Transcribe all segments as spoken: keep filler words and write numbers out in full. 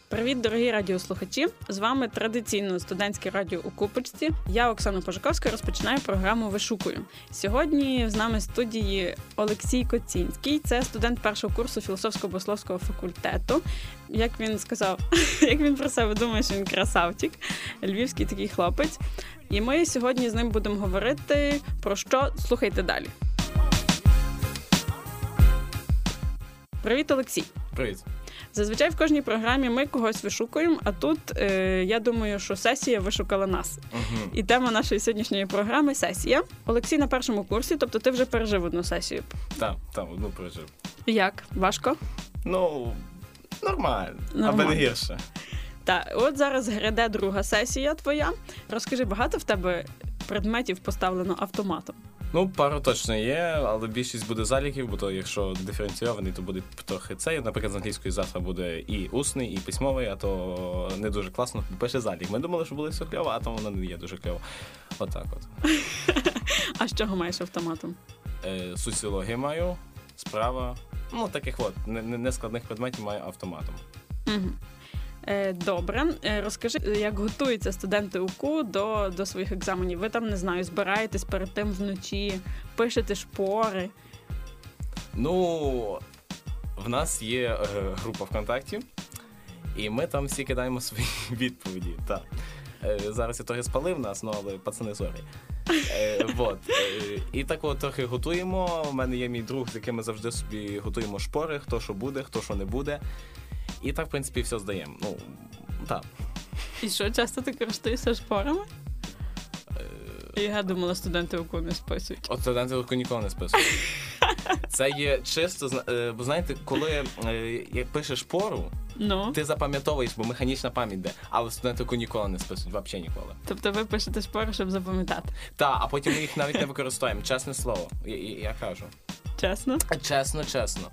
Привіт, дорогі радіослухачі! З вами традиційно студентське радіо у Купочці. Я, Оксана Пожаковська, розпочинаю програму «Вишукую». Сьогодні з нами в студії Олексій Коцінський. Це студент першого курсу філософсько-богословського факультету. Як він сказав, як він про себе думає, що він красавчик. Львівський такий хлопець. І ми сьогодні з ним будемо говорити про що. Слухайте далі. Привіт, Олексій! Привіт! Зазвичай в кожній програмі ми когось вишукуємо, а тут, е, я думаю, що сесія вишукала нас. Угу. І тема нашої сьогоднішньої програми – сесія. Олексій на першому курсі, тобто ти вже пережив одну сесію. Так, так, одну пережив. Як? Важко? Ну, нормально, Нормально. аби не гірше. Так, от зараз гряде друга сесія твоя. Розкажи, багато в тебе предметів поставлено автоматом? Ну, пару точно є, але більшість буде заліків, бо то, якщо диференційований, то буде трохи цей. Наприклад, з англійської завтра буде і усний, і письмовий, а то не дуже класно пише залік. Ми думали, що буде все кльово, а то воно не є дуже кльово. Отак от. А з чого маєш автоматом? Е, соціологію маю, справа, ну, таких от, нескладних предметів маю автоматом. Угу. Добре. Розкажи, як готуються студенти УКУ до, до своїх екзаменів? Ви там, не знаю, збираєтесь перед тим вночі, пишете шпори? Ну, в нас є е, група ВКонтакті, і ми там всі кидаємо свої відповіді. Так. Е, зараз я трохи спалив нас, ну, але пацани, сорі. Е, вот. е, і так от трохи готуємо. У мене є мій друг, з яким ми завжди собі готуємо шпори, хто що буде, хто що не буде. І так, в принципі, все здаємо. Ну, так. І що, часто ти користуєшся шпорами? Е... Я думала, студенти УКУ не списують. От студенти УКУ ніколи не списують. Це є чисто, бо знаєте, коли як пишеш шпору, ну? Ти запам'ятовуєш, бо механічна пам'ять де, але студенти УКУ ніколи не списують, взагалі ніколи. Тобто ви пишете шпори, щоб запам'ятати? Так, а потім ми їх навіть не використовуємо, чесне слово, я, я, я кажу. Чесно? Чесно, чесно.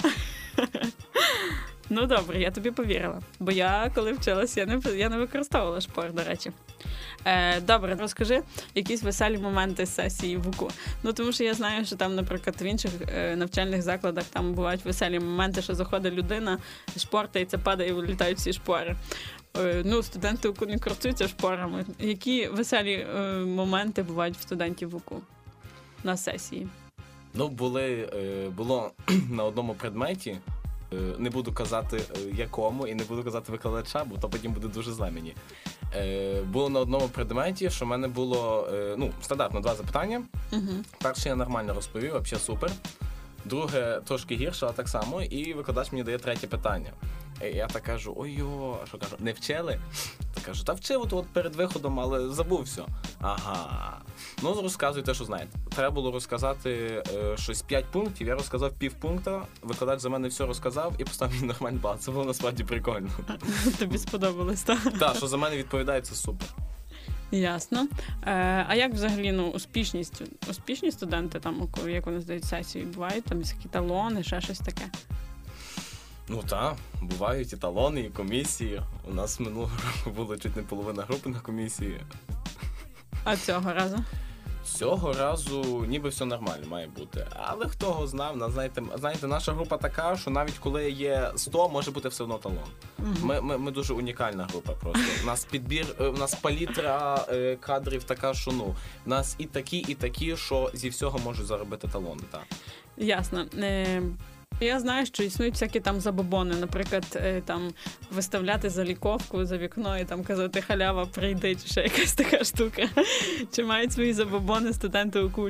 Ну, добре, я тобі повірила. Бо я, коли вчилась, я не, я не використовувала шпор, до речі. Е, добре, розкажи якісь веселі моменти з сесії в УКУ. Ну, тому що я знаю, що там, наприклад, в інших е, навчальних закладах там бувають веселі моменти, що заходить людина, шпортається, падає і вилітають всі шпори. Е, ну, студенти УКУ не користуються шпорами. Які веселі е, моменти бувають в студентів в УКУ на сесії? Ну, були, е, було на одному предметі, не буду казати якому і не буду казати викладача, бо то потім буде дуже зле мені. Е, було на одному предметі, що в мене було, е, ну, стандартно два запитання. Uh-huh. Перше я нормально розповів, взагалі супер. Друге трошки гірше, але так само. І викладач мені дає третє питання. І я так кажу, ой-йо, а що кажу, не вчили? Так кажу, та вчив от, от перед виходом, але забув все. Ага. Ну, розказуй те, що знаєте. Треба було розказати е, щось п'ять пунктів, я розказав пів пункта, викладач за мене все розказав і поставив мені нормальний бал. Це було насправді прикольно. Тобі сподобалось, так? Так, що за мене відповідає, це супер. Ясно. Е, а як взагалі, ну, успішність? Успішні студенти там, як вони здають сесію, бувають там якісь талони, ще щось таке? Ну так, бувають і талони, і комісії. У нас минулого року було чуть не половина групи на комісії. А цього разу? Цього разу ніби все нормально має бути. Але хто його знав, на, знаєте, знаєте, наша група така, що навіть коли є сто, може бути все одно талон. Uh-huh. Ми, ми, ми дуже унікальна група просто. У нас підбір, у нас палітра е, кадрів така, що ну, у нас і такі, і такі, що зі всього можуть заробити талони. Так. Ясно. Е... Я знаю, що існують всякі там забобони, наприклад, там виставляти заліковку за вікно і там казати халява, прийди, чи ще якась така штука. Чи мають свої забобони студенти УКУ?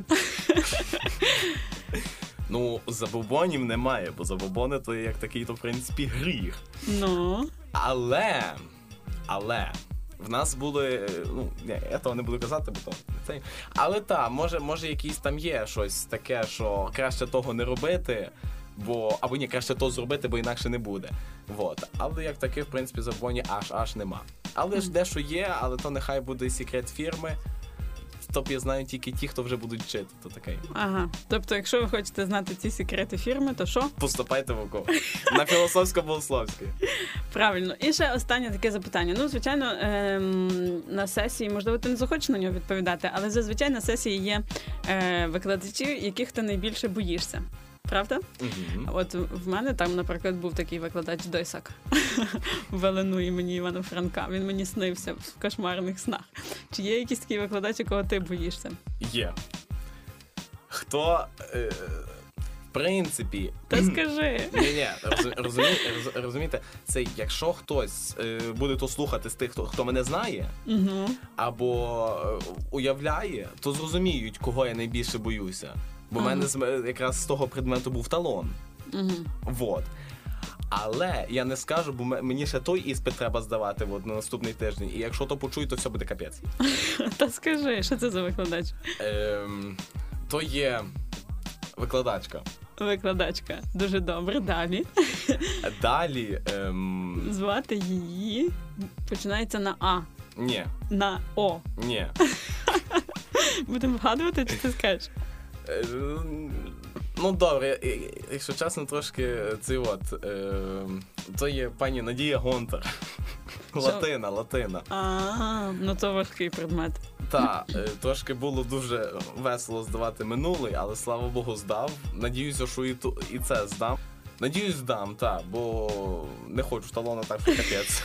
Ну, забобонів немає, бо забобони то як такий, то в принципі гріх. Ну? Але, але... В нас були, ну, ні, я того не буду казати, бо то цей. Але так, може, може якийсь там є щось таке, що краще того не робити, бо, або ні, краще то зробити, бо інакше не буде. Вот. Але як таке, в принципі, забобонів аж аж нема. Але ж дещо є, але то нехай буде секрет фірми. Топ я знаю тільки ті, хто вже будуть вчити, то таке. Ага, тобто якщо ви хочете знати ці секрети фірми, то що? Поступайте в УКУ. На філософсько-богословське. Правильно. І ще останнє таке запитання. Ну, звичайно, ем, на сесії, можливо, ти не захочеш на нього відповідати, але зазвичай на сесії є е, викладачі, яких ти найбільше боїшся. Правда? Угу. От в мене там, наприклад, був такий викладач Дойсак. Велену імені Івана Франка. Він мені снився в кошмарних снах. Чи є якийсь такий викладач, якого ти боїшся? Є. Хто, е, в принципі... Та скажи. Ні-ні, розумі, роз, розумієте, це якщо хтось е, буде то слухати з тих, хто, хто мене знає, угу. або е, уявляє, то зрозуміють, кого я найбільше боюся. Бо в ага. мене якраз з того предмету був талон. Угу. Вот. Але я не скажу, бо мені ще той іспит треба здавати от, на наступний тиждень. І якщо то почую, то все буде капець. Та скажи, що це за викладач? Ем, то є викладачка. Викладачка. Дуже добре. Далі. Далі... Ем... Звати її... Починається на А. Ні. На О. Ні. Будемо вгадувати, чи ти скажеш? Е, ну, добре, якщо чесно, трошки цей от... Е, то є пані Надія Гонтар. Латина, латина. А, ну то важкий предмет. Так, трошки було дуже весело здавати минулий, але, слава Богу, здав. Надіюся, що і, ту, і це здам. Надіюсь, здам, так, бо не хочу талона, так що капець.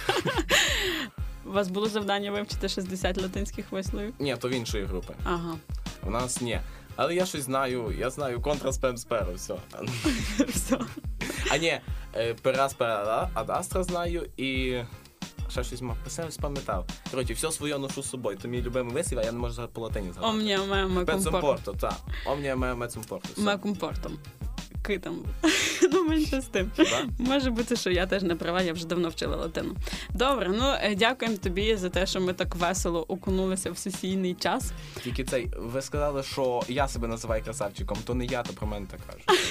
У вас було завдання вивчити шістдесят латинських висловів? Ні, то в іншої групи. Ага. У нас ні. Але я щось знаю, я знаю контра, спем, сперу, все. Все. А ні, пера, спера, ад астра знаю і... Ще щось писав, спам'ятав. Коротше, все своє ношу з собою. То мій любимий вислів, а я не можу по латині згадати. Омня ме ме компорто, так. Омня ме ме компорто. Ме компортом. Китом. Ну, менше з тим. Да? Може бути, що я теж не права, я вже давно вчила латину. Добре, ну, дякуємо тобі за те, що ми так весело окунулися в сесійний час. Тільки цей, ви сказали, що я себе називаю красавчиком, то не я, то про мене так кажуть.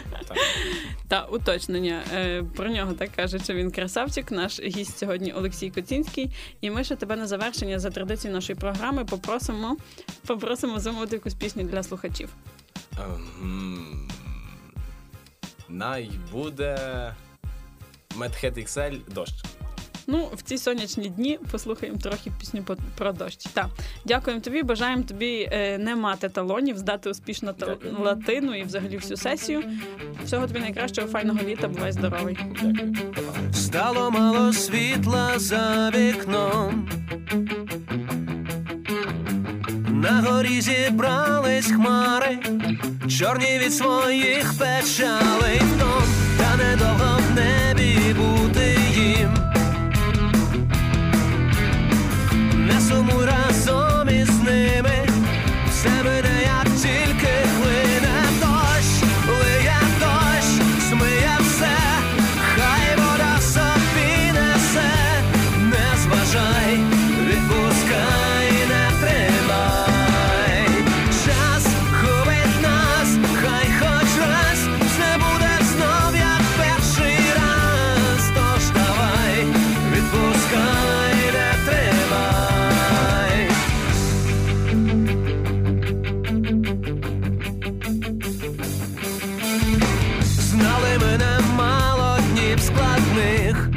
Та, уточнення. Про нього так кажуть, що він красавчик. Наш гість сьогодні Олексій Коцінський. І ми ще тебе на завершення за традицією нашої програми попросимо, попросимо замовити якусь пісню для слухачів. Um, най буде Медхед ікс ель «Дощ». Ну, в ці сонячні дні послухаємо трохи пісню про дощ. Так, дякуємо тобі, бажаємо тобі е, не мати талонів, здати успішно та латину і взагалі всю сесію. Всього тобі найкращого, файного літа, бувай здоровий. Дякую. Стало мало світла за вікном, на горі зібрались хмари, чорні від своїх печалей втом, та недовго в небі бути їм. Не сумуй разом із ними, все мене як тільки хлине дощ, лиє дощ, змиє все, хай вода собі несе, не зважай, відпускай, не тримай. Час губить нас, хай хоч раз, все буде знов як перший раз, тож давай, відпускай, не тримай. Знали мене мало днів складних,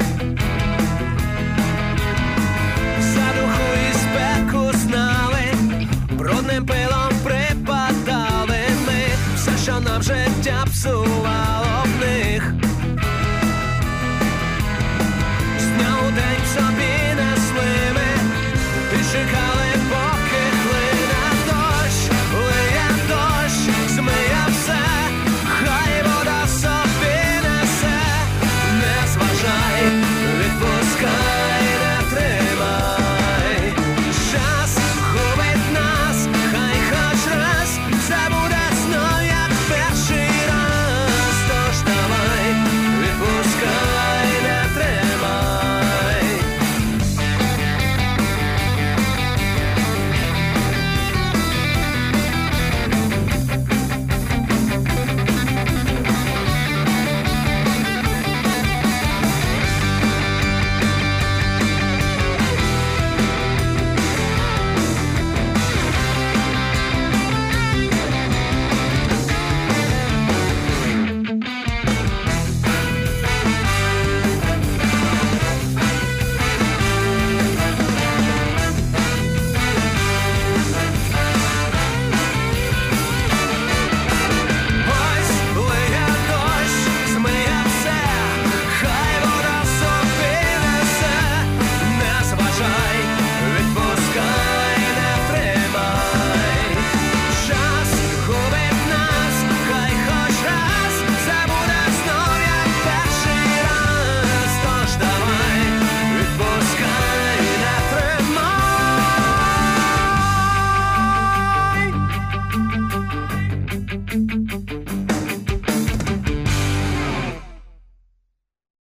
задуху і спеку знали, брудним пилом припадали ми, все, що нам життя псувало.